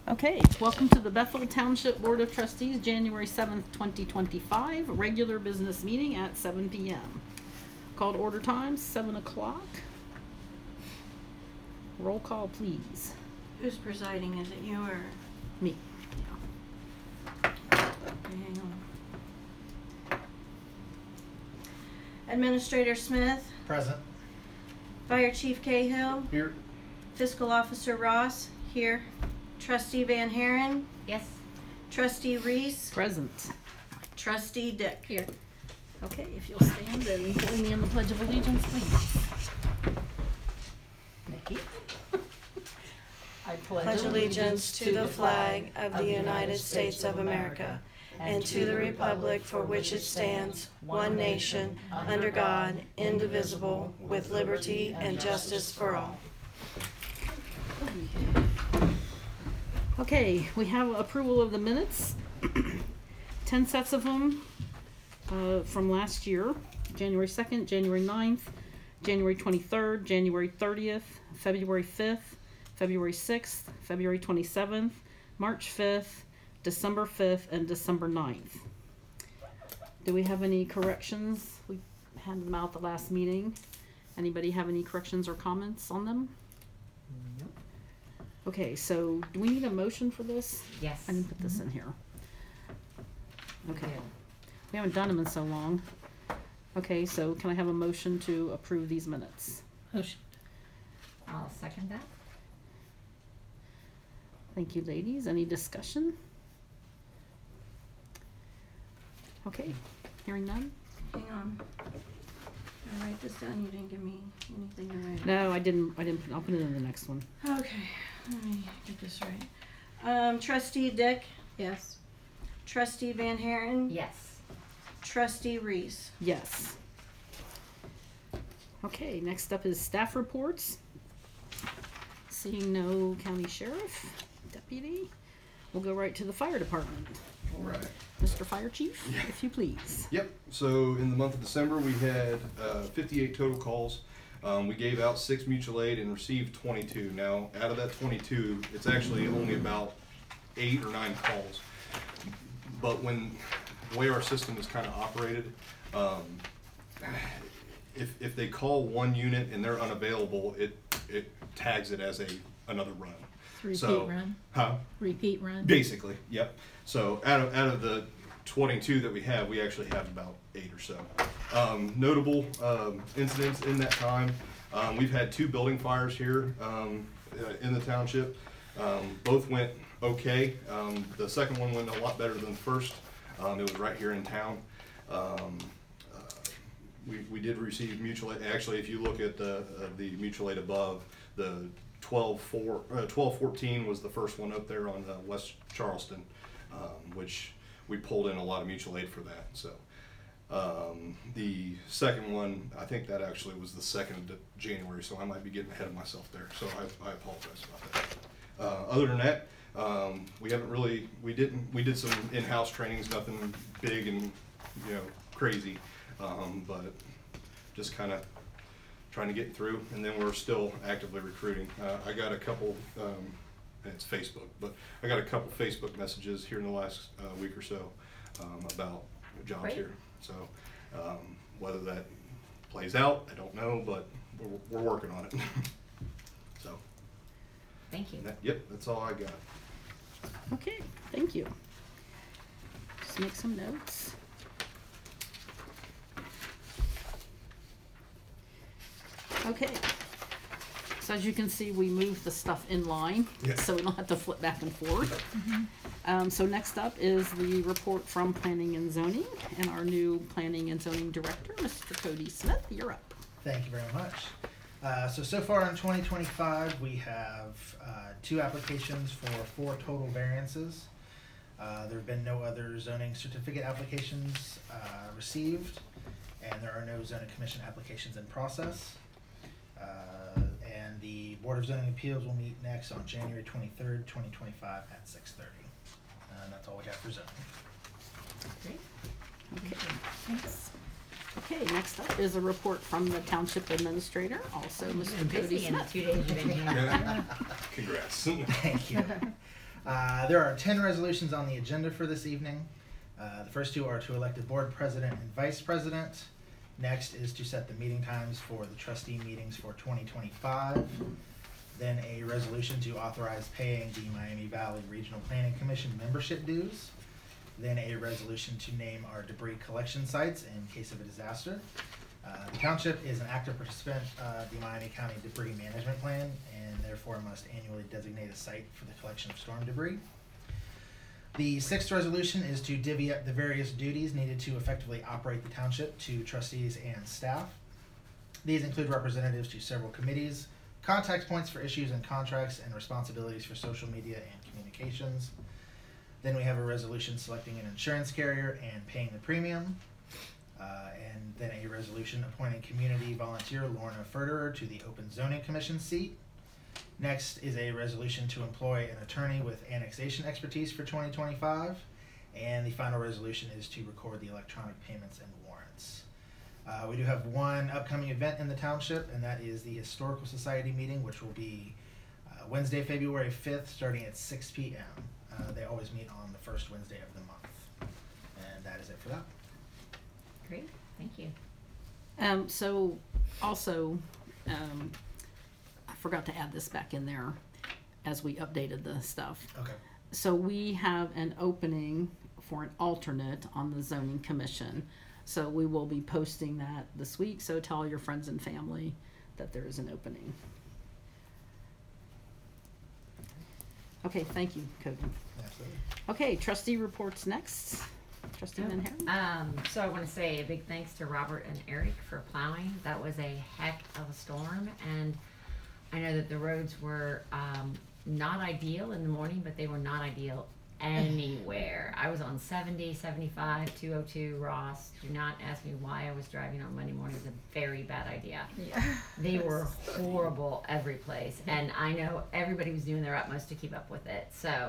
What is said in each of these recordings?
Okay, welcome to the Bethel Township Board of Trustees, January 7th, 2025, regular business meeting at 7 p.m. Called order time, 7 o'clock. Roll call, please. Who's presiding? Is it you or Me. hang on. Administrator Smith, Present. Fire Chief Cahill, Here. Fiscal Officer Ross, here. Trustee Van Haren, Yes. Trustee Reese, Present. Trustee Dick. Here. Okay, if you'll stand and join me in the Pledge of Allegiance, please. Nikki. I Pledge allegiance to the flag of the United States of America and to the republic for which it stands, one nation, under God, indivisible, with liberty and justice for all. Okay, we have approval of the minutes. 10 sets of them from last year. January 2nd, January 9th, January 23rd, January 30th, February 5th, February 6th, February 27th, March 5th, December 5th, and December 9th. Do we have any corrections? We had them out the last meeting. Anybody have any corrections or comments on them? Nope. Okay, so do we need a motion for this? Yes. I didn't put this in here. Okay. Yeah. We haven't done them in so long. Okay, so can I have a motion to approve these minutes? Motion. I'll second that. Thank you, ladies. Any discussion? Okay, hearing none? Hang on. I'll write this down. You didn't give me anything to write. No, I didn't. I'll put it in the next one. Okay, let me get this right. Trustee Dick, Yes. Trustee Van Haren, Yes. Trustee Reese. Yes. Okay, next up is staff reports. Seeing no county sheriff, deputy, we'll go right to the fire department. All right. Mr. Fire Chief, if you please. Yep. So in the month of December, we had 58 total calls. We gave out 6 mutual aid and received 22. Now, out of that 22, it's actually only about 8 or 9 calls. But when the way our system is kind of operated, if they call one unit and they're unavailable, it tags it as another run. Repeat run. Huh? Repeat run. Basically, yep. So out of the 22 that we have, we actually have about 8 or so. Notable incidents in that time. We've had 2 building fires here in the township. Both went okay. The second one went a lot better than the first. It was right here in town. We did receive mutual aid. Actually, if you look at the mutual aid above, the 1214 was the first one up there on West Charleston, which we pulled in a lot of mutual aid for that. So the second one, I think that actually was the 2nd of January, so I might be getting ahead of myself there. So I apologize about that. Other than that, we did some in-house trainings, nothing big and crazy, but just kind of trying to get through, and then we're still actively recruiting. I got a couple, it's Facebook, but I got a couple Facebook messages here in the last week or so about jobs Great. here. So whether that plays out, I don't know, but we're working on it. So. Thank you. Yep, that's all I got. Okay, thank you. Just make some notes. Okay, so as you can see, we moved the stuff in line, Yeah. so we don't have to flip back and forth. So next up is the report from Planning and Zoning, and our new Planning and Zoning Director, Mr. Cody Smith, you're up. Thank you very much. So far in 2025, we have 2 applications for 4 total variances. There have been no other zoning certificate applications received, and there are no zoning commission applications in process. And the Board of Zoning Appeals will meet next on January 23rd, 2025 at 6:30. And that's all we have for zoning. Great. Okay. Thanks. Okay, next up is a report from the Township Administrator, also You've Mr. been Cody busy in the Smith. 2 days you've been here. Congrats. Thank you. There are 10 resolutions on the agenda for this evening. The first two are to elect a board president and vice president. Next is to set the meeting times for the trustee meetings for 2025. Then a resolution to authorize paying the Miami Valley Regional Planning Commission membership dues. Then a resolution to name our debris collection sites in case of a disaster. The township is an active participant of the Miami County Debris Management Plan and therefore must annually designate a site for the collection of storm debris. The sixth resolution is to divvy up the various duties needed to effectively operate the township to trustees and staff. These include representatives to several committees, contact points for issues and contracts, and responsibilities for social media and communications. Then we have a resolution selecting an insurance carrier and paying the premium. And then a resolution appointing community volunteer Lorna Ferderer to the Open Zoning Commission seat. Next is a resolution to employ an attorney with annexation expertise for 2025. And the final resolution is to record the electronic payments and warrants. We do have one upcoming event in the township, and that is the Historical Society meeting, which will be Wednesday, February 5th, starting at 6 p.m. They always meet on the first Wednesday of the month. And that is it for that. Great, thank you. So also, I forgot to add this back in there as we updated the stuff. Okay. So we have an opening for an alternate on the zoning commission. So we will be posting that this week. So tell your friends and family that there is an opening. Okay, thank you, Cody. Absolutely. Okay, trustee reports next. Trustee Manhattan. So I want to say a big thanks to Robert and Eric for plowing. That was a heck of a storm, and I know that the roads were not ideal in the morning, but they were not ideal anywhere. I was on 70, 75, 202 Ross. Do not ask me why I was driving on Monday morning. It was a very bad idea. Yeah. They were horrible every place, and I know everybody was doing their utmost to keep up with it. So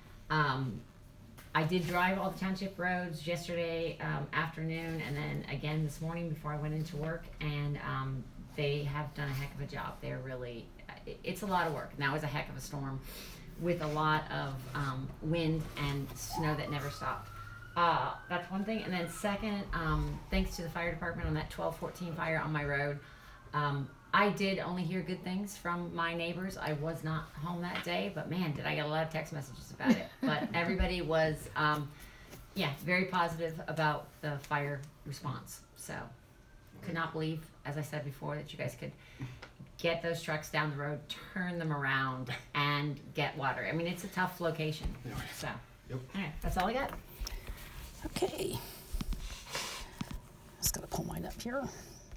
I did drive all the township roads yesterday afternoon, and then again this morning before I went into work, and they have done a heck of a job. They're really, it's a lot of work. And that was a heck of a storm with a lot of wind and snow that never stopped. That's one thing. And then second, thanks to the fire department on that 1214 fire on my road. I did only hear good things from my neighbors. I was not home that day, but man, did I get a lot of text messages about it. But everybody was, very positive about the fire response. So could not believe, as I said before, that you guys could get those trucks down the road, turn them around, and get water. I mean, it's a tough location. So, Yep. all right, that's all I got. Okay. Just gotta pull mine up here.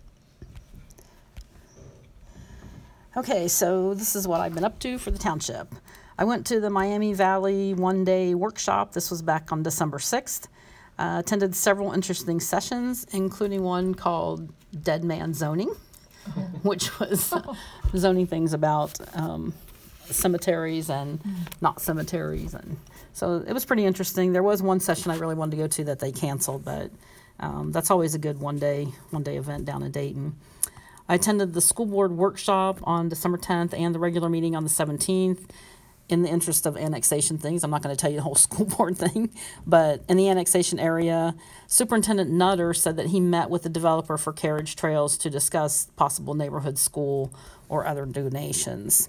Okay, so this is what I've been up to for the township. I went to the Miami Valley one-day workshop. This was back on December 6th. Attended several interesting sessions, including one called Dead Man Zoning, which was zoning things about cemeteries and not cemeteries. And so it was pretty interesting. There was one session I really wanted to go to that they canceled, but that's always a good one-day event down in Dayton. I attended the school board workshop on December 10th and the regular meeting on the 17th. In the interest of annexation things, I'm not going to tell you the whole school board thing, but in the annexation area, Superintendent Nutter said that he met with the developer for Carriage Trails to discuss possible neighborhood school or other donations.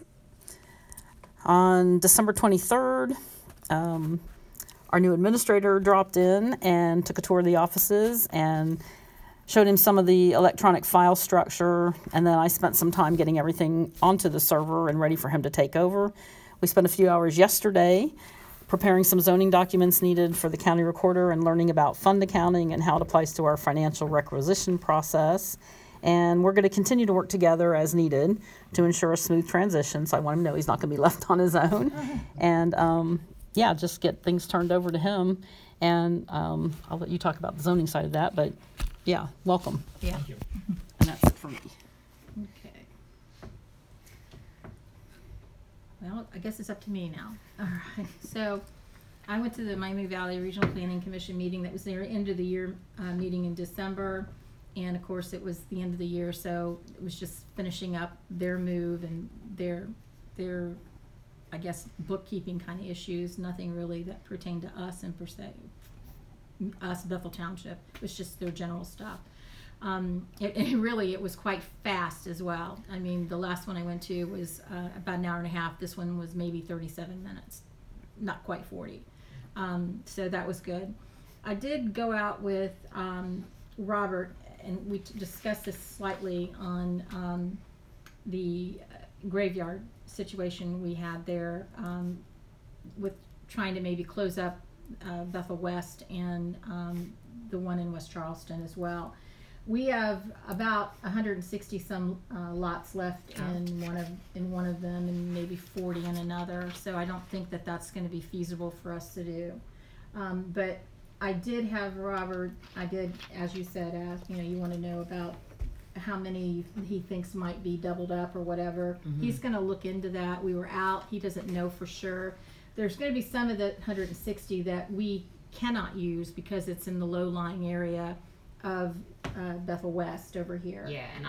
On December 23rd, our new administrator dropped in and took a tour of the offices and showed him some of the electronic file structure, and then I spent some time getting everything onto the server and ready for him to take over. We spent a few hours yesterday preparing some zoning documents needed for the county recorder and learning about fund accounting and how it applies to our financial requisition process. And we're going to continue to work together as needed to ensure a smooth transition. So I want him to know he's not going to be left on his own. And just get things turned over to him. And I'll let you talk about the zoning side of that. But yeah, welcome. Yeah. And that's it for me. Okay. Well, I guess it's up to me now. All right. So I went to the Miami Valley Regional Planning Commission meeting. That was their end of the year meeting in December. And of course it was the end of the year. So it was just finishing up their move and their I guess, bookkeeping kind of issues, nothing really that pertained to us in per se, us Bethel Township. It was just their general stuff. It was quite fast as well. I mean, the last one I went to was about an hour and a half. This one was maybe 37 minutes, not quite 40. So that was good. I did go out with Robert, and we discussed this slightly on the graveyard situation we had there, with trying to maybe close up Bethel West and the one in West Charleston as well. We have about 160 some lots left in one of them, and maybe 40 in another. So I don't think that that's going to be feasible for us to do. But I did have Robert. I did, as you said, ask. You want to know about how many he thinks might be doubled up or whatever. Mm-hmm. He's going to look into that. We were out. He doesn't know for sure. There's going to be some of the 160 that we cannot use because it's in the low-lying area of Bethel West over here. Yeah, and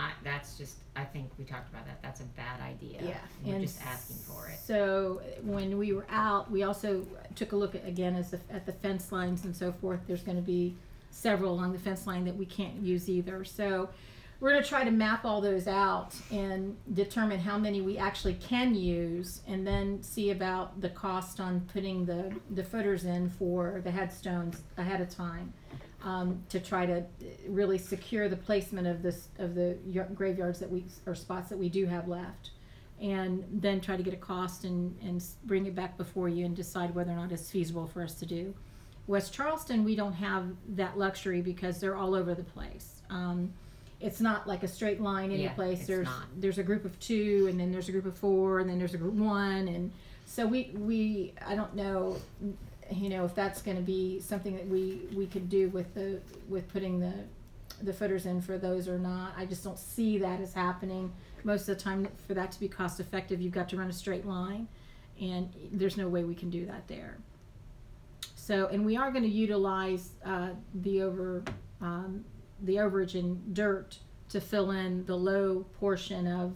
I think we talked about that. That's a bad idea. Yeah, We're and just asking for it. So when we were out, we also took a look at the fence lines and so forth. There's going to be several along the fence line that we can't use either. So we're going to try to map all those out and determine how many we actually can use, and then see about the cost on putting the footers in for the headstones ahead of time. To try to really secure the placement of the graveyards or spots that we do have left, and then try to get a cost and bring it back before you and decide whether or not it's feasible for us to do. West Charleston, we don't have that luxury because they're all over the place. It's not like a straight line any place. There's a group of 2, and then there's a group of 4, and then there's a group 1, and so we I don't know. If that's going to be something that we could do with putting the footers in for those or not. I just don't see that as happening. Most of the time, for that to be cost effective, you've got to run a straight line, and there's no way we can do that there. So, and we are going to utilize the overage in dirt to fill in the low portion of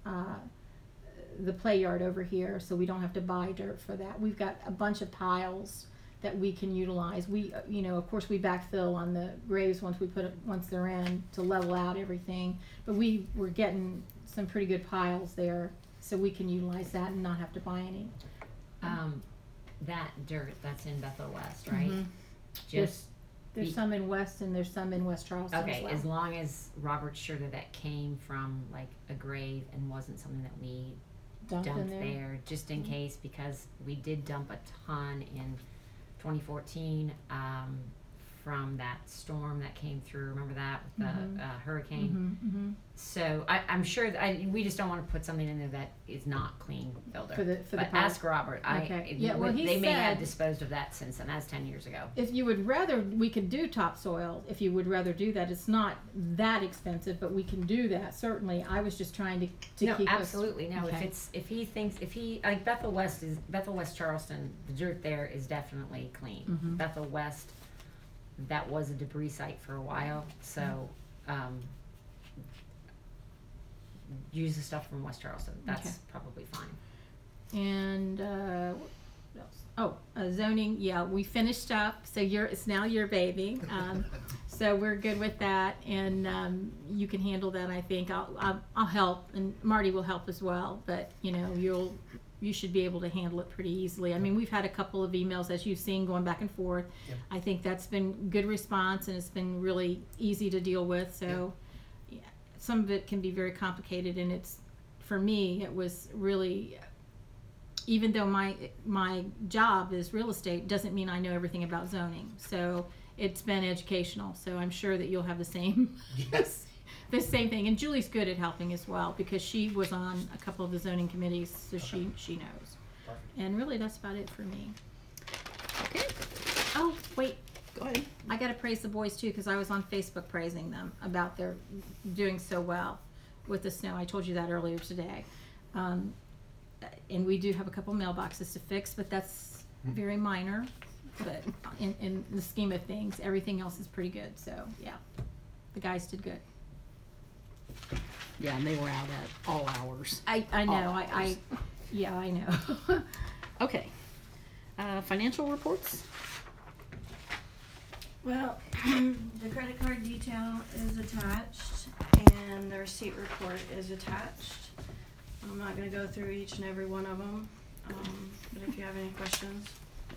the play yard over here, so we don't have to buy dirt for that. We've got a bunch of piles that we can utilize. We, of course, we backfill on the graves once they're in to level out everything. But we're getting some pretty good piles there, so we can utilize that and not have to buy any. That dirt that's in Bethel West, right? Mm-hmm. There's some in West and there's some in West Charleston. Okay, as well. as long as Robert's sure that came from like a grave and wasn't something that we dumped in there, just in case, because we did dump a ton in 2014 from that storm that came through. Remember that with the hurricane? Mm-hmm. So I'm sure we just don't want to put something in there that is not clean filled For the But piles. ask Robert. Okay. He They may have said disposed of that since then. That's 10 years ago. if you would rather, we could do topsoil. If you would rather do that, it's not that expensive, but we can do that. Certainly, I was just trying to keep absolutely no. Okay. If he like Bethel West Charleston, the dirt there is definitely clean. Mm-hmm. Bethel West, that was a debris site for a while, so use the stuff from West Charleston. That's probably fine. And what else? Zoning. Yeah, we finished up. So it's now your baby. So we're good with that, and you can handle that. I think I'll help, and Marty will help as well. But you should be able to handle it pretty easily. I mean, we've had a couple of emails, as you've seen, going back and forth. Yep. I think that's been good response, and it's been really easy to deal with. So yeah, some of it can be very complicated, and for me, it was really, even though my job is real estate, doesn't mean I know everything about zoning. So it's been educational. So I'm sure that you'll have the same. Yes. The same thing, and Julie's good at helping as well because she was on a couple of the zoning committees, so she knows. Perfect. And really, that's about it for me. Okay, Oh, wait, go ahead. I gotta praise the boys too because I was on Facebook praising them about their doing so well with the snow. I told you that earlier today, and we do have a couple mailboxes to fix, but that's very minor. But in the scheme of things, everything else is pretty good. So yeah, the guys did good. Yeah, and they were out at all hours. I know. All hours. Yeah, I know. Okay. Financial reports? Well, the credit card detail is attached and the receipt report is attached. I'm not gonna go through each and every one of them, but if you have any questions.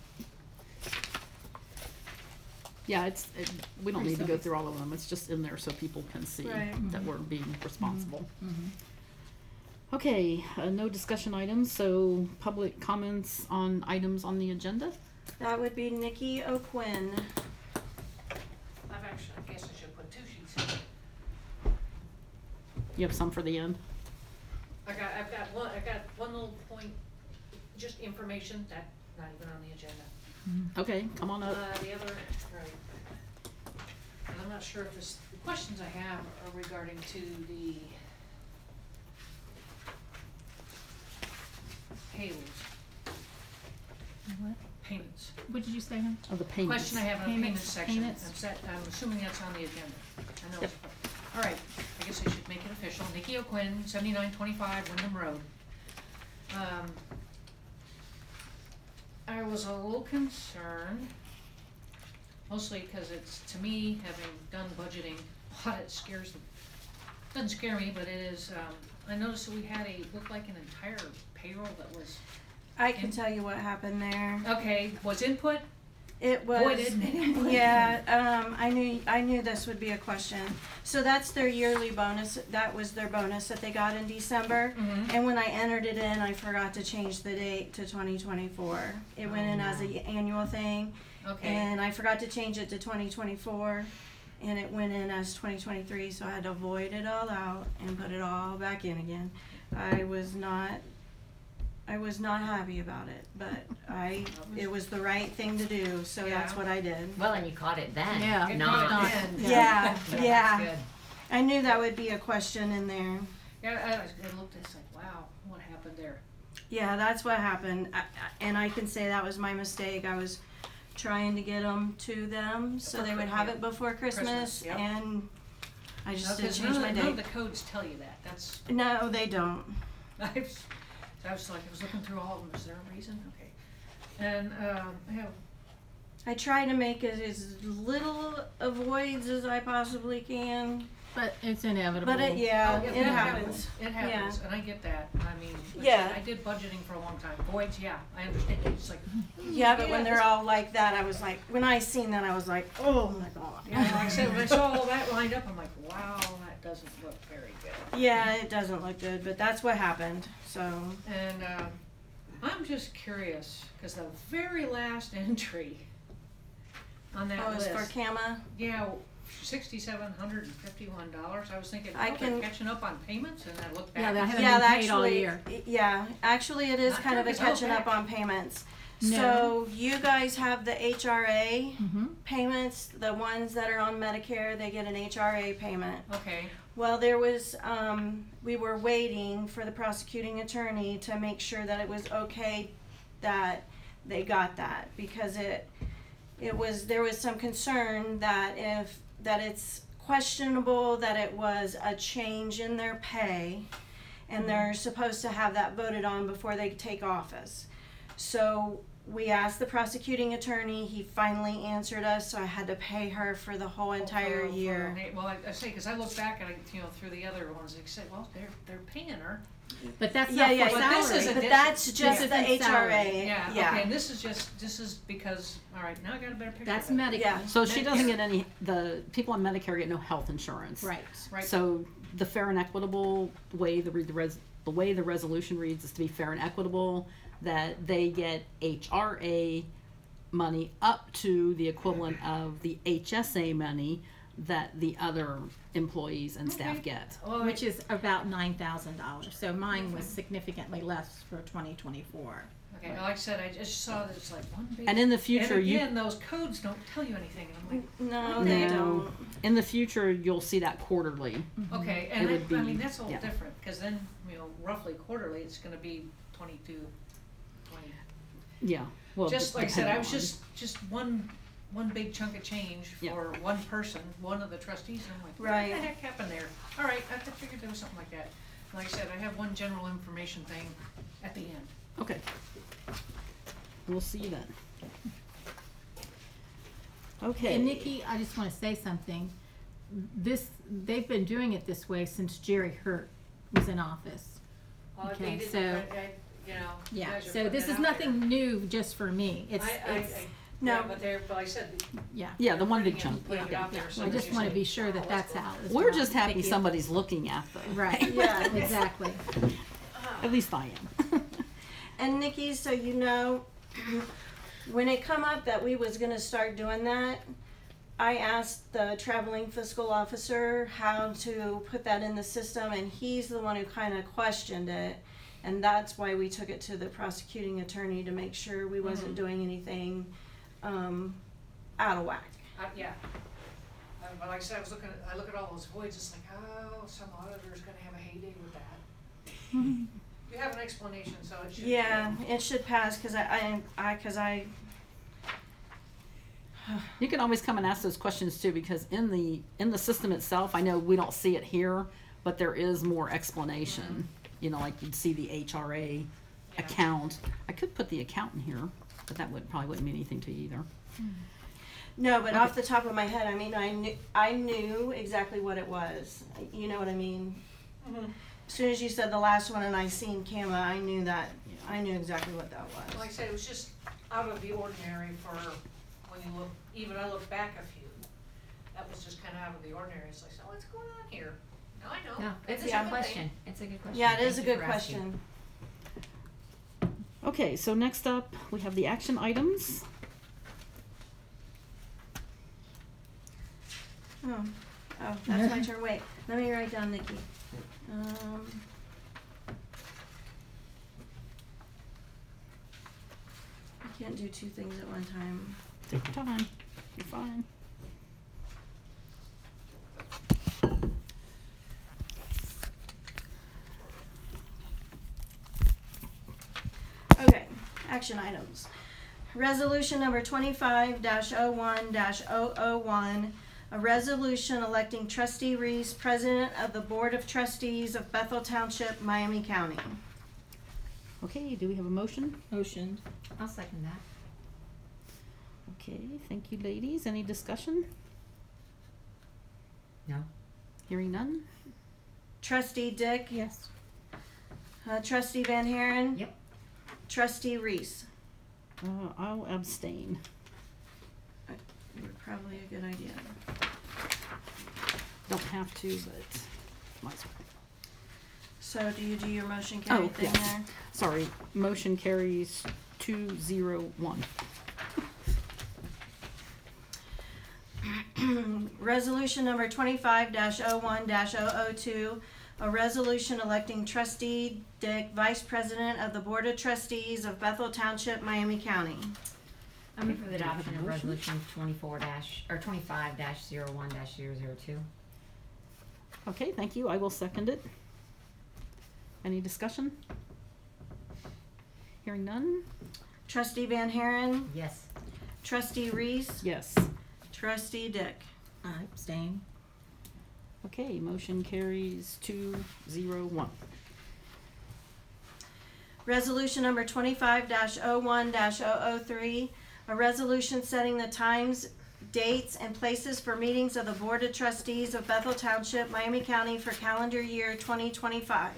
Yeah, we don't need to go through all of them. It's just in there so people can see Right. that we're being responsible. Mhm. Okay, no discussion items, so public comments on items on the agenda? That would be Nikki O'Quinn. I guess I should put 2 sheets in. You have some for the end? I've got one little point, just information that, not even on the agenda. Okay, come on up. The other, right. And I'm not sure if the questions I have are regarding to the payables, What? payments. What did you say, hon? Oh, the payments. Question I have on the Payments, payments section. payments. I'm assuming that's on the agenda. I know Yep. it's, all right, I guess I should make it official. Nikki O'Quinn, 7925 Wyndham Road. I was a little concerned, mostly because it's, to me, having done budgeting, a lot it doesn't scare me, but it is, I noticed that we had looked like an entire payroll that was, I can tell you what happened there. okay, was input It was. voided and input. Yeah, I knew this would be a question. So that's their yearly bonus. That was their bonus that they got in December. Mhm. And when I entered it in, I forgot to change the date to 2024. It went in as an annual thing, Okay, and I forgot to change it to 2024, and it went in as 2023. So I had to void it all out and put it all back in again. I was not happy about it, but it was the right thing to do, so that's Yeah. what I did. Well, and you caught it then. Yeah. Get Not. caught then. Yeah, That's yeah. good. I knew that would be a question in there. yeah, I looked, it's like, wow, what happened there? Yeah, that's what happened, and I can say that was my mistake. I was trying to get them to them so they would have it before Christmas, yep. and I just No, didn't 'cause change my none of date. the codes tell you that, that's, No, they don't. I was looking through all of them, is there a reason? Okay. And, I have, I try to make it as little avoids as I possibly can, But it's inevitable. but it oh, it happens. It happens, and I get that, I mean, like I Yeah. said, I did budgeting for a long time, voids, yeah, I understand, it's like, Yeah, but when Yeah, they're it's- all like that, I was like, when I seen that, I was like, oh my god. yeah, like I said, when I saw all that lined up, I'm like, wow, that doesn't look very good. Yeah, it doesn't look good, but that's what happened. So And I'm just curious, because the very last entry on that oh, it's list, for Kama. yeah, $6,751. I was thinking, I oh, they're can- catching up on payments, and I looked back. Yeah, they and haven't Yeah, been paid all actually, year. yeah, actually, it is Not kind of a sure if it's all catching up back. on payments. No. So you guys have the HRA Mm-hmm. payments. The ones that are on Medicare, they get an HRA payment. Okay, Well, there was, we were waiting for the prosecuting attorney to make sure that it was okay that they got that, because there was some concern that it's questionable that it was a change in their pay, and they're supposed to have that voted on before they take office. So we asked the prosecuting attorney, he finally answered us, so I had to pay her for the whole entire year. Well, I say, because I look back and through the other ones, they said, well, they're paying her. But that's Yeah, not yeah, for But this salary. is a but different- that's just Yeah. the Different salary. HRA. Yeah, okay, and this is because, all right, now I got a better picture. That's of it. medical. Yeah. So she doesn't get the people on Medicare get no health insurance. Right. Right. So the fair and equitable way the way the resolution reads is to be fair and equitable, that they get HRA money up to the equivalent of the HSA money that the other employees and staff Okay. get. Well, Which is about $9,000. So mine was significantly less for 2024. okay, like I said, I just saw that it's like one big. And in the future, and again, those codes don't tell you anything, and I'm No, they No. don't. in the future you'll see that quarterly. like, okay, It and would I be- mean, that's a little yeah. different, because then, roughly quarterly, it's gonna be 22, 20. Yeah. Well, Just like I said, I was depending just one big chunk of change Yeah. for one person, one of the trustees, and I'm like, what Right. the heck happened there? All right, I figured there was something like that. Like I said, I have one general information thing at the end. Okay. We'll see you then. Okay. And Nikki, I just want to say something. They've been doing it this way since Jerry Hurt was in office. Well, if Okay, they didn't, so- you know, you Yeah, guys are so putting this it is out there. nothing new just for me. It's, No. Yeah, but I said, yeah. Yeah, the one big putting it- chunk. putting it Yeah. out there so I that just you want to say, be sure that "Oh, that's cool." out as We're well. just happy Thank you. somebody's looking at them. Right, Yeah. exactly. At least I am. And Nikki, so you know, when it come up that we was gonna start doing that, I asked the traveling fiscal officer how to put that in the system, and he's the one who kind of questioned it. And that's why we took it to the prosecuting attorney to make sure we wasn't doing anything out of whack. Yeah. But like I said, I look at all those voids, it's like, oh, some auditor's gonna have a heyday with that. You have an explanation, so it should. Yeah, it should pass because You can always come and ask those questions too, because in the system itself, I know we don't see it here, but there is more explanation. You know, like you'd see the HRA Yeah. account. I could put the account in here, but that probably wouldn't mean anything to you either. no, but off the top of my head, I mean, I knew exactly what it was. You know what I mean? As soon as you said the last one and I seen Kama, I knew exactly what that was. Like I said, it was just out of the ordinary for when you look, even I look back a few. That was just kinda out of the ordinary. It's like, so what's going on here? Now I know. No, it's a Yeah. good question. It's a good question. Yeah, it is a Thank you good for asking. question. Okay, so next up, we have the action items. Oh, that's my turn. Wait, let me write down Nikki. I can't do two things at one time. Take your time. You're fine. Okay, action items. Resolution number 25-01-001, a resolution electing Trustee Reese President of the Board of Trustees of Bethel Township, Miami County. Okay, do we have a motion? Motion. I'll second that. Okay, thank you, ladies. Any discussion? No. Hearing none? Trustee Dick, Yes. Trustee Van Haren. Yep. Trustee Reese. I'll abstain. Probably a good idea. Don't have to, but might as well. So do you do your motion carry Oh, thing yes. there? Sorry, motion carries 2-0-1. Resolution number 25-01-002, a resolution electing Trustee Dick Vice President of the Board of Trustees of Bethel Township, Miami County. I move for the Do you have adoption a of motion? resolution 25-01-002. Okay, thank you. I will second it. Any discussion? Hearing none? Trustee Van Haren, Yes. Trustee Reese, Yes. Trustee Dick. I abstain. Okay, motion carries 2-0-1. Resolution number 25-01-003, a resolution setting the times, dates, and places for meetings of the Board of Trustees of Bethel Township, Miami County for calendar year 2025.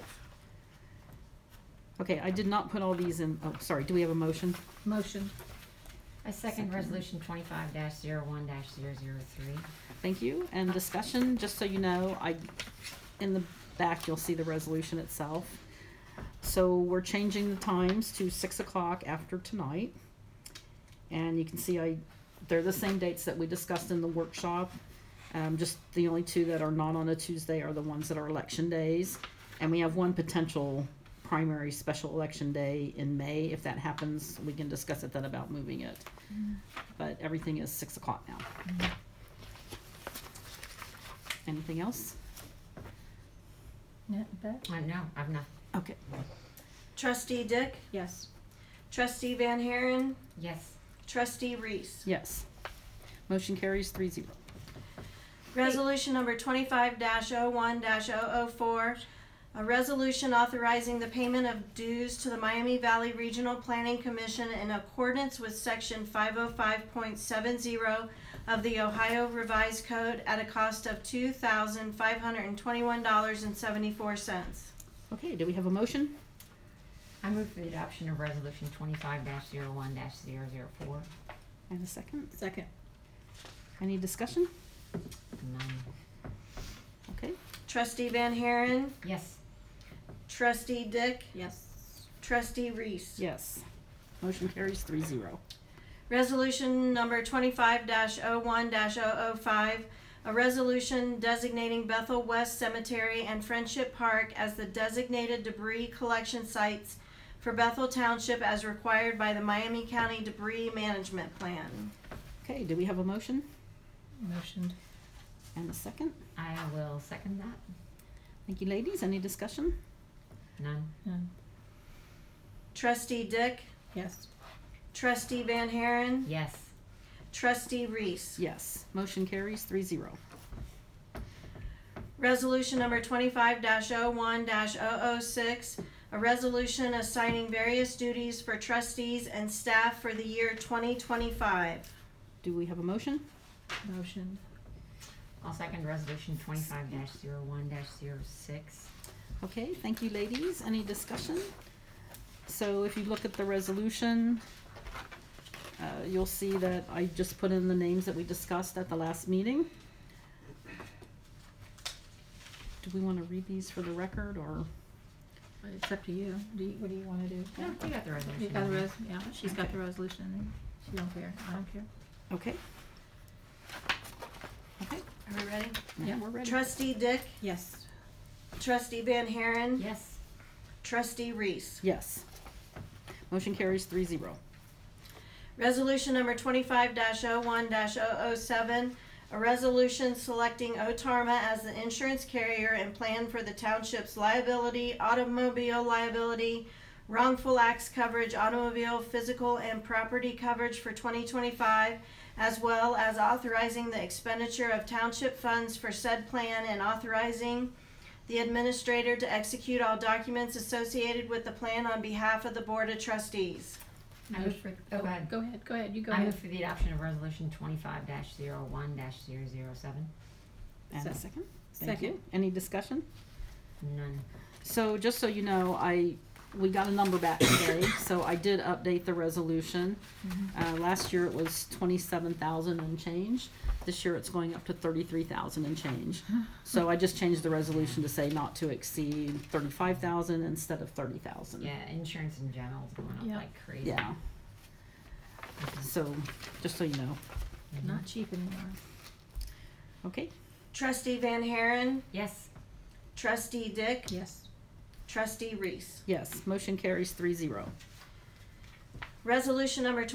Okay, I did not put all these in. Oh, sorry. Do we have a motion? Motion. I second resolution 25-01-003. Thank you. And discussion, just so you know, in the back you'll see the resolution itself. So we're changing the times to 6 o'clock after tonight. And you can see they're the same dates that we discussed in the workshop. Just the only two that are not on a Tuesday are the ones that are election days. And we have one potential primary special election day in May. If that happens, we can discuss it then about moving it. But everything is 6 o'clock now. Anything else? No, that? No, I've not. Okay. Trustee Dick, Yes. Trustee Van Haren, Yes. Trustee Reese. Yes. Motion carries 3-0. Resolution number 25-01-004, A resolution authorizing the payment of dues to the Miami Valley Regional Planning Commission in accordance with Section 505.70 of the Ohio Revised Code at a cost of $2,521.74. Okay, do we have a motion? I move for the adoption of resolution 25-01-004. And a second? Second. Any discussion? None. Okay, Trustee Van Haren, Yes. Trustee Dick, Yes. Trustee Reese. yes. Motion carries 3-0. Resolution number 25-01-005, a resolution designating Bethel West Cemetery and Friendship Park as the designated debris collection sites for Bethel Township as required by the Miami County Debris Management Plan. Okay, do we have a motion? Motioned. And a second? I will second that. Thank you, ladies. Any discussion? None. None. Trustee Dick, Yes. Trustee Van Haren, Yes. Trustee Reese. Yes. Motion carries 3-0. Resolution number 25-01-006, a resolution assigning various duties for trustees and staff for the year 2025. Do we have a motion? Motioned. I'll second resolution 25-01-06. Okay, thank you, ladies. Any discussion? So if you look at the resolution, you'll see that I just put in the names that we discussed at the last meeting. Do we want to read these for the record, or? It's up to you. What do you want to do? Yeah, you got the resolution. You got the yeah, she's got the resolution. She don't care. I don't care. Okay. Okay, Are we ready? yeah, we're ready. Trustee Dick, Yes. Trustee Van Haren, Yes. Trustee Reese. Yes. Motion carries 3-0. Resolution number 25-01-007, a resolution selecting OTARMA as the insurance carrier and plan for the township's liability, automobile liability, wrongful acts coverage, automobile, physical, and property coverage for 2025, as well as authorizing the expenditure of township funds for said plan and authorizing the administrator to execute all documents associated with the plan on behalf of the Board of Trustees. I move for, oh, go ahead. Go ahead. Go ahead. You go I ahead. move for the adoption of resolution 25-01-007. And a Se- second? Thank Second. you. Any discussion? None. So just so you know, we got a number back today, so I did update the resolution. Last year it was 27,000 and change. This year it's going up to 33,000 and change. So I just changed the resolution to say not to exceed 35,000 instead of 30,000. Yeah, insurance in general is going up Yeah. like crazy. Yeah. So just so you know. Not cheap anymore. Okay. Trustee Van Haren, Yes. Trustee Dick, Yes. Trustee Reese. Yes. Motion carries 3-0. Resolution number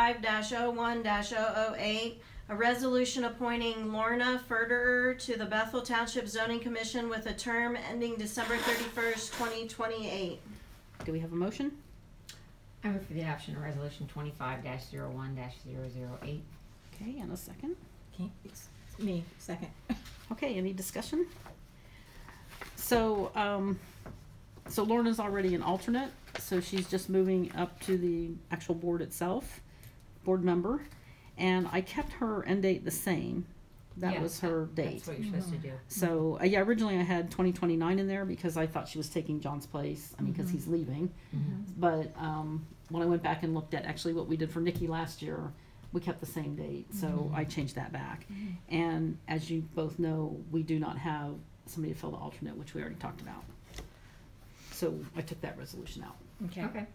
25-01-008, a resolution appointing Lorna Ferderer to the Bethel Township Zoning Commission with a term ending December 31st, 2028. Do we have a motion? I move for the adoption of resolution 25-01-008. Okay, and a second. Okay. It's me. Second. Okay, any discussion? So, so Lorna's already an alternate, so she's just moving up to the actual board itself, board member. And I kept her end date the same. That Yeah, was her date. That's what you're supposed to do. So, yeah, originally I had 2029 in there because I thought she was taking John's place, I mean, because he's leaving. But, when I went back and looked at actually what we did for Nikki last year, we kept the same date, so I changed that back. And as you both know, we do not have somebody to fill the alternate, which we already talked about. So I took that resolution out. Okay. Okay.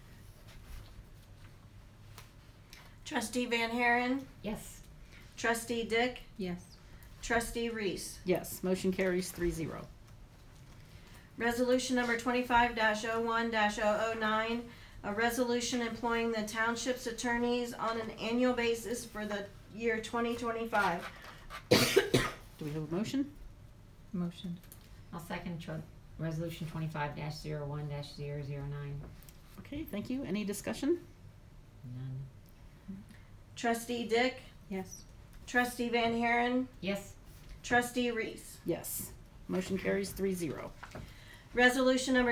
Trustee Van Haren, Yes. Trustee Dick, Yes. Trustee Reese. Yes, motion carries 3-0. Resolution number 25-01-009, a resolution employing the township's attorneys on an annual basis for the year 2025. Do we have a motion? Motioned. I'll second resolution 25-01-009. Okay, thank you. Any discussion? None. Trustee Dick, Yes. Trustee Van Haren, Yes. Trustee Reese. Yes. Motion carries 3-0. Resolution number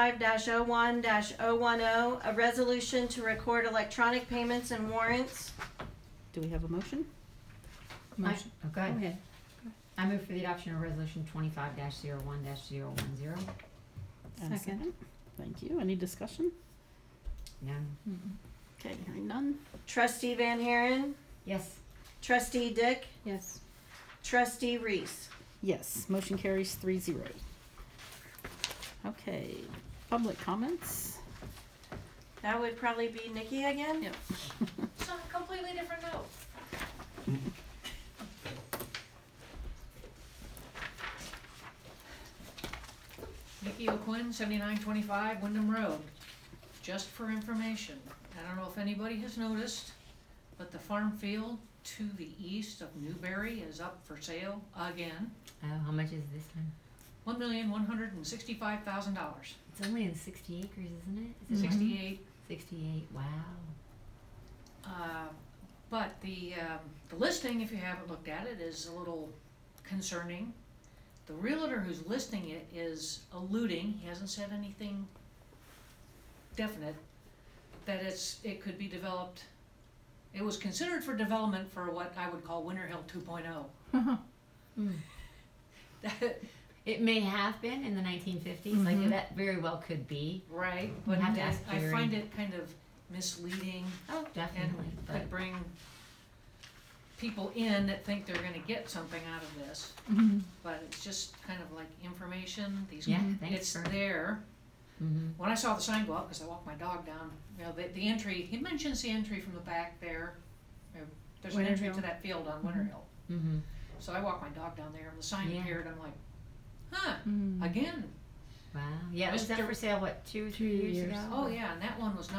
25-01-010, a resolution to record electronic payments and warrants. Do we have a motion? Motion. Oh, go Go ahead. ahead. I move for the adoption of resolution 25-01-010. And a Second. Thank you. Any discussion? None. Okay, hearing none. Trustee Van Haren, Yes. Trustee Dick, Yes. Trustee Reese. Yes, motion carries 3-0. Okay, public comments. That would probably be Nikki again? Yep. It's on a completely different note. Nikki O'Quinn, 7925 Wyndham Road. Just for information, I don't know if anybody has noticed, but the farm field to the east of Newberry is up for sale again. Oh, how much is this time? $1,165,000. It's only in 60 acres, isn't it? Is it 68. 68. Wow. But the listing, if you haven't looked at it, is a little concerning. The realtor who's listing it is alluding, he hasn't said anything definite, that it could be developed. It was considered for development for what I would call Winter Hill 2.0. It may have been in the 1950s. Like that very well could be. Right, We'd but have to ask I Gary. find it kind of misleading Oh, and definitely. But could bring people in that think they're gonna get something out of this. But it's just kind of like information, these, yeah, thanks it's for. there. Mhm. When I saw the sign go up, because I walked my dog down, you know, the entry, he mentions the entry from the back there. There's an Winter entry Hill. to that field on Winter Hill. Mhm. So I walked my dog down there, and the sign Yeah. appeared, I'm like, huh, Mm. again. Wow. Yeah, it was up Mr. for sale what 2-3 2 years years. ago? Oh yeah, and that one was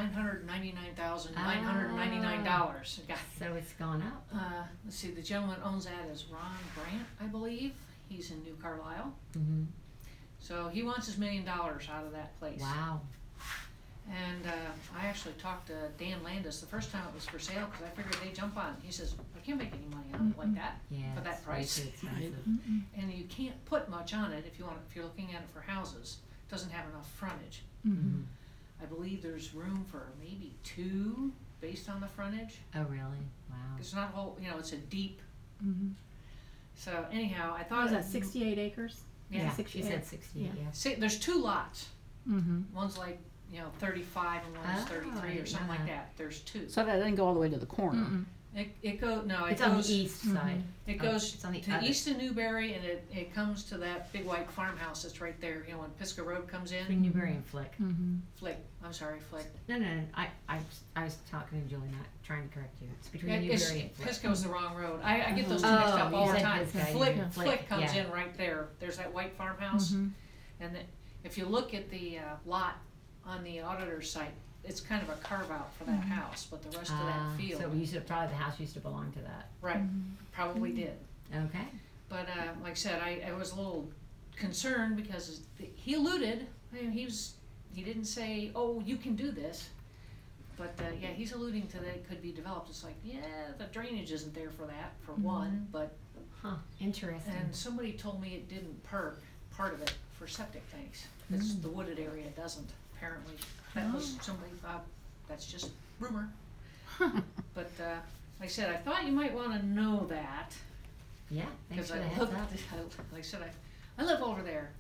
$999,999. Got So it's gone up. let's see, the gentleman owns that is Ron Brandt, I believe. He's in New Carlisle. Mhm. So he wants his $1 million out of that place. Wow. And I actually talked to Dan Landis the first time it was for sale because I figured they'd jump on it. He says, I can't make any money on it like that. Yeah. For that it's price. Way too expensive. And you can't put much on it if you're looking at it for houses. It doesn't have enough frontage. Mhm. I believe there's room for maybe 2 based on the frontage. Oh really? Wow. It's not a whole, it's a deep. Mhm. So anyhow, I What thought was that, 68 acres? Yeah. She 68. said 60. Yeah. Yeah. See, there's 2 lots. Mm-hmm. One's like 35 and one's Oh, I 33 or didn't something know like that. that. There's 2. So that didn't go all the way to the corner. It goes no, it It's goes on the east side. It Oh, goes it's on the to other- east of Newberry, and it comes to that big white farmhouse that's right there. You know, when Pisgah Road comes Between in. Newberry and Flick. Mm-hmm. Flick. No. I was talking to Julie, not trying to correct you. It's between It's, Newberry and Flick. Pisgah's the wrong road. I get those two Oh, mixed up you all the said time. Pisgah, you Flick, mean Flick comes yeah. in right there. There's that white farmhouse, Mm-hmm. and if you look at the lot on the auditor's site, it's kind of a carve out for that house, but the rest of that field, So we used to probably the house used to belong to that. right, probably did. Okay. But like I said, I was a little concerned because he alluded. I mean, he didn't say, "Oh, you can do this," but yeah, he's alluding to that it could be developed. It's like, yeah, the drainage isn't there for that, for one. But Huh. Interesting. and somebody told me it didn't perk part of it for septic tanks. It's the wooded area doesn't. Apparently, that was somebody. That's just rumor. But like I said, I thought you might want to know that. Yeah. Thanks Because for the I heads looked, up. like I said, I live over there.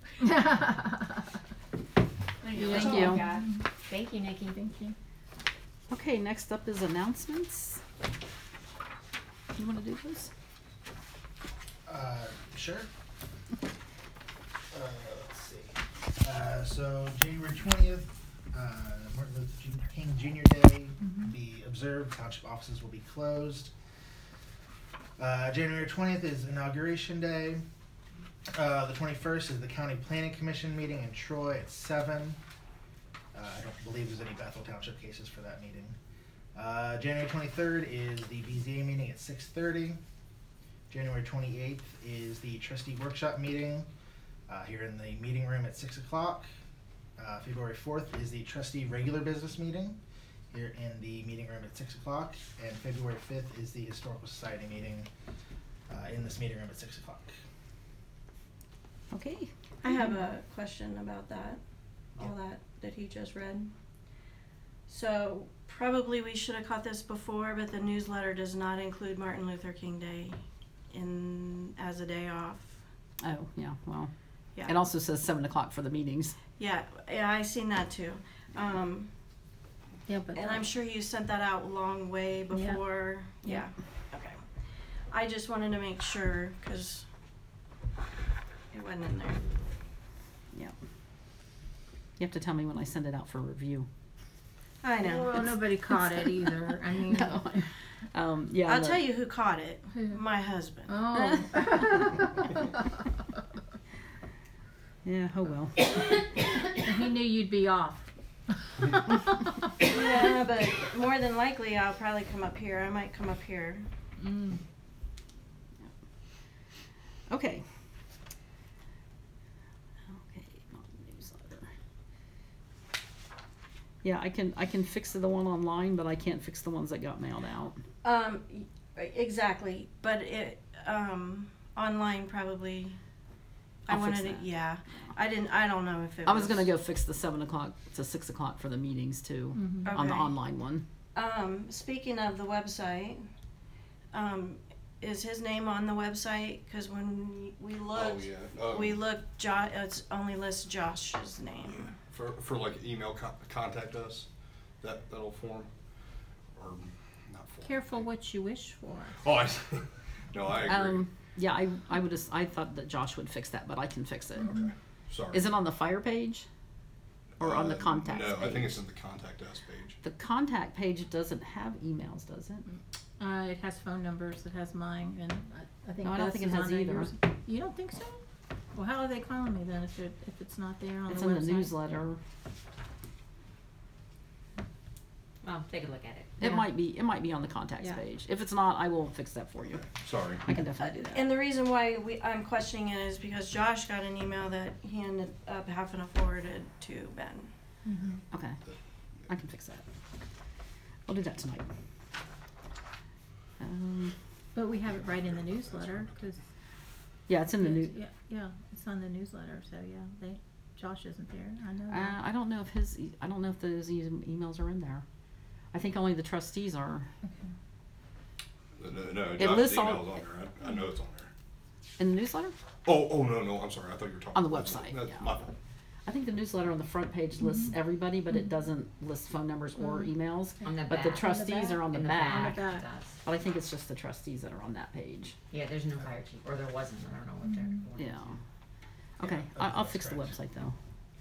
Thank That's all you. I've got. Thank you, Nikki. Thank you. Okay, next up is announcements. You want to do this? Sure. Let's see. So January 20th, Martin Luther King Jr. Day will be observed. Township offices will be closed. January 20th is Inauguration Day. The 21st is the County Planning Commission meeting in Troy at 7. I don't believe there's any Bethel Township cases for that meeting. January 23rd is the BZA meeting at 6:30. January 28th is the trustee workshop meeting here in the meeting room at 6 o'clock. February 4th is the trustee regular business meeting here in the meeting room at 6 o'clock. And February 5th is the Historical Society meeting in this meeting room at 6 o'clock. Okay, I have a question about that, all that he just read. So probably we should have caught this before, but the newsletter does not include Martin Luther King Day as a day off. Oh, yeah, well, Yeah. it also says 7 o'clock for the meetings. Yeah, I seen that too. Yeah, but And I'm sure you sent that out a long way before. Yeah. Okay. I just wanted to make sure because it wasn't in there. Yeah. You have to tell me when I send it out for review. I know. well, nobody caught it either. I mean, Yeah. I'll tell you who caught it. Who? My husband. Oh. Yeah, oh well. He knew you'd be off. Yeah, but more than likely I'll probably come up here. I might come up here. Mm. Okay. Okay, not newsletter. Yeah, I can fix the one online, but I can't fix the ones that got mailed out. Exactly. But it online probably. I I'll fix wanted it. that. Yeah. I don't know if it. I was gonna go fix the 7 o'clock to 6 o'clock for the meetings too, on the Okay. online one. Speaking of the website, is his name on the website? Because when we Oh, looked, yeah. we looked. It only lists Josh's name. For like email contact us, that'll form, or not form. Careful what you wish for. Oh, no, I agree. Yeah, I thought that Josh would fix that, but I can fix it. Okay, sorry. Is it on the fire page? Or on the contacts No, page? I think it's in the contact us page. The contact page doesn't have emails, does it? It has phone numbers. It has mine, and I think No, I don't Beth's think it is has on there. either. Yours- You don't think so? Well, how are they calling me then if it's not there on It's the in website? the newsletter. Well, take a look at it. It Yeah. might be on the contacts Yeah. page. If it's not, I will fix that for you. Sorry. I can definitely do that. And the reason why I'm questioning it is because Josh got an email that he ended up having to forward it to Ben. Mhm. Okay, I can fix that. We'll do that tonight. But we have it right in the newsletter because Yeah, it's in the new. yeah, it's on the newsletter. So yeah, Josh isn't there. I know. that. I don't know if I don't know if those emails are in there. I think only the trustees are No, It Josh's lists all- email's on there. I know it's on there. in the newsletter. Oh, no, I'm sorry. I thought you were talking On the that's- website, That's yeah. my fault. I think the newsletter on the front page lists everybody, but it doesn't list phone numbers or emails. On the But back. the trustees are on the In the back. back, On the it does. But I think it's just the trustees that are on that page. Yeah, there's no fire chief, or there wasn't, I don't know what they're. Yeah. Okay, I'll fix the website though.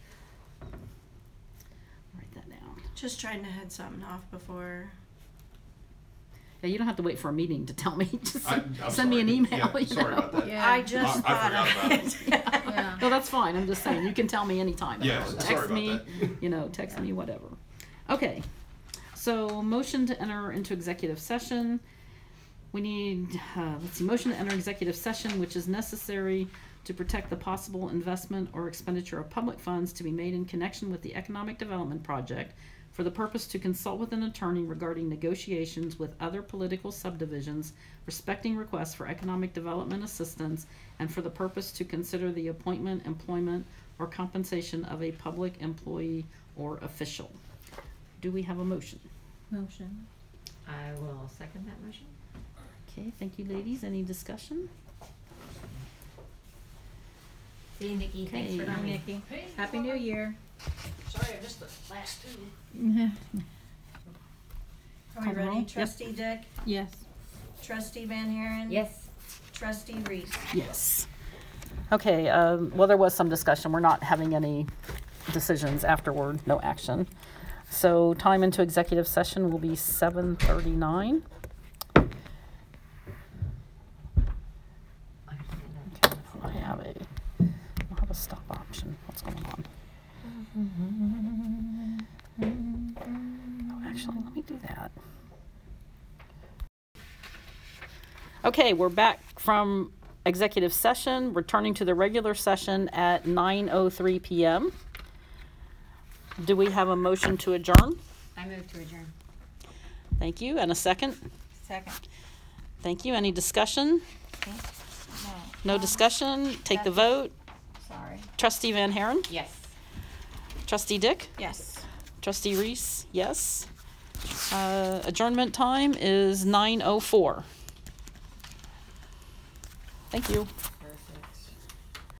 Write that down. Just trying to head something off before. Yeah, you don't have to wait for a meeting to tell me. Just I'm send me an sorry. email. Yeah, you sorry know? about that. Yeah. I just I thought forgot of it. Yeah. No, that's fine. I'm just saying you can tell me anytime. Yeah, Text sorry about me, that. text me, whatever. Okay. So motion to enter into executive session. We need, motion to enter executive session, which is necessary to protect the possible investment or expenditure of public funds to be made in connection with the economic development project for the purpose to consult with an attorney regarding negotiations with other political subdivisions respecting requests for economic development assistance and for the purpose to consider the appointment, employment, or compensation of a public employee or official. Do we have a motion? Motion. I will second that motion. Okay, thank you, ladies. Any discussion? See you, Nikki, thanks for Okay. Bye, coming. Nikki. Hey, Happy New Year. Sorry, I missed the last two. Are we Call the roll? ready? Yep. Trustee Dick, Yes. Trustee Van Haren, Yes. Trustee Reese. Yes. Okay, well, there was some discussion. We're not having any decisions afterward, no action. So time into executive session will be 7:39. I have a stop option. What's going on? Oh, actually, let me do that. Okay, we're back from executive session, returning to the regular session at 9:03 p.m. Do we have a motion to adjourn? I move to adjourn. Thank you. And a second? Second. Thank you. Any discussion? No discussion? Take the vote. Sorry. Trustee Van Haren? Yes. Trustee Dick? Yes. Trustee Reese, yes. Adjournment time is 9:04. Thank you.